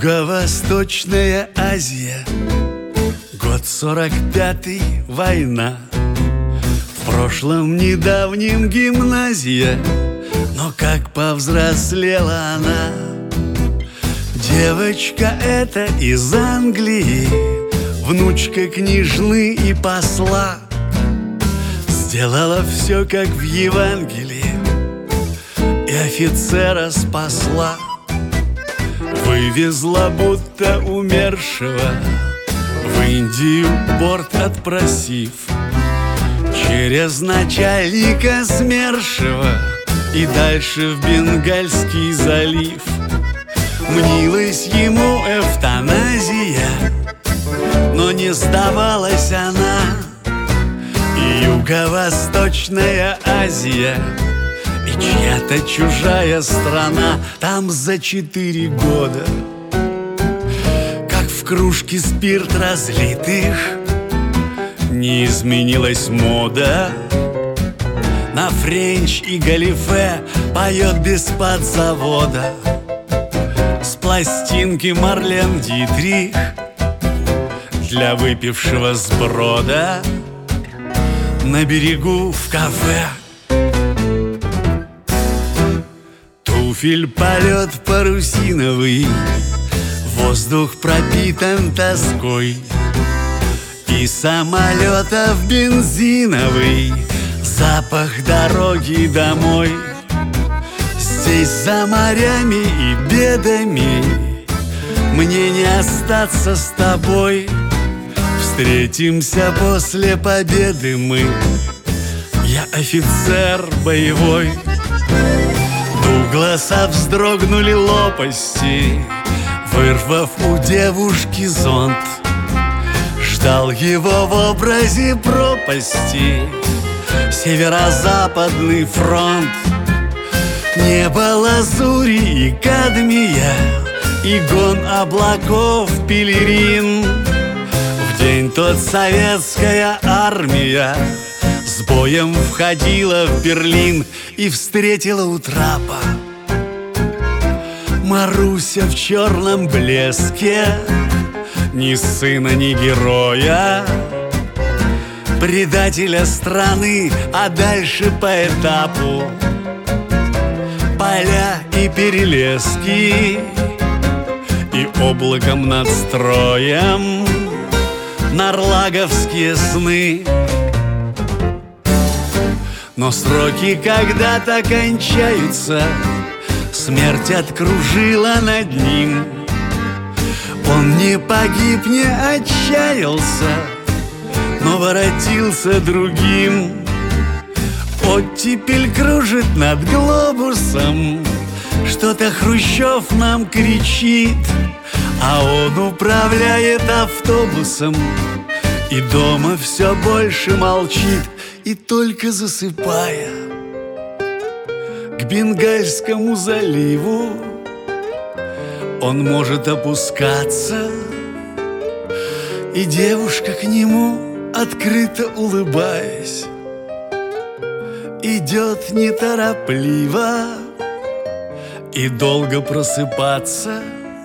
Юго-Восточная Азия, год 45-й, война. В прошлом недавнем гимназия, но как повзрослела она. Девочка эта из Англии, внучка княжны и посла. Сделала все, как в Евангелии, и офицера спасла. Вывезла будто умершего в Индию, борт отпросив, через начальника СМЕРШего и дальше в Бенгальский залив. Мнилась ему эвтаназия, но не сдавалась она. И Юго-Восточная Азия, и чья-то чужая страна. Там за 4 года, как в кружке спирт разлитых, не изменилась мода. На френч и галифе поет без-под завода. С пластинки Марлен Дитрих для выпившего сброда. На берегу в кафе туфель полет парусиновый, воздух пропитан тоской, и самолетов бензиновый запах дороги домой. Здесь за морями и бедами мне не остаться с тобой. Встретимся после победы мы, я офицер боевой. Дугласа вздрогнули лопасти, вырвав у девушки зонт. Ждал его в образе пропасти Северо-Западный фронт. Небо лазури и кадмия, и гон облаков пелерин. В день тот советская армия с боем входила в Берлин и встретила у трапа Маруся в черном блеске. Ни сына, ни героя, предателя страны, а дальше по этапу поля и перелески, и облаком над строем нарлаговские сны. Но сроки когда-то кончаются, смерть откружила над ним. Он не погиб, не отчаялся, но воротился другим. Оттепель кружит над глобусом, что-то Хрущев нам кричит, а он управляет автобусом и дома все больше молчит. И только засыпая к Бенгальскому заливу он может опускаться, и девушка к нему, открыто улыбаясь, идет неторопливо. И долго просыпаться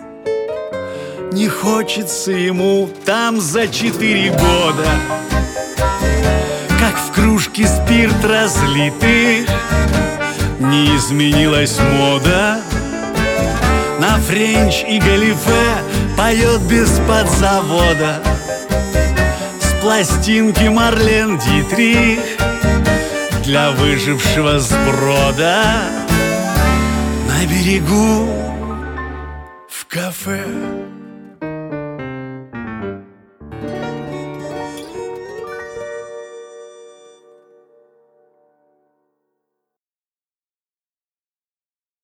не хочется ему. Там за 4 года, как в кружке спирт разлитых, не изменилась мода. На френч и галифе поет без-под завода. С пластинки Марлен Дитрих для выжившего сброда. На берегу в кафе